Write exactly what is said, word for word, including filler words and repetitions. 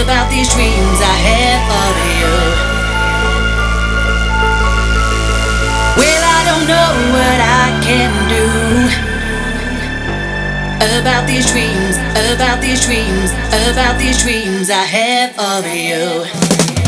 about these dreams I have of you. Well, I don't know what I can do about these dreams, about these dreams, about these dreams I have of you.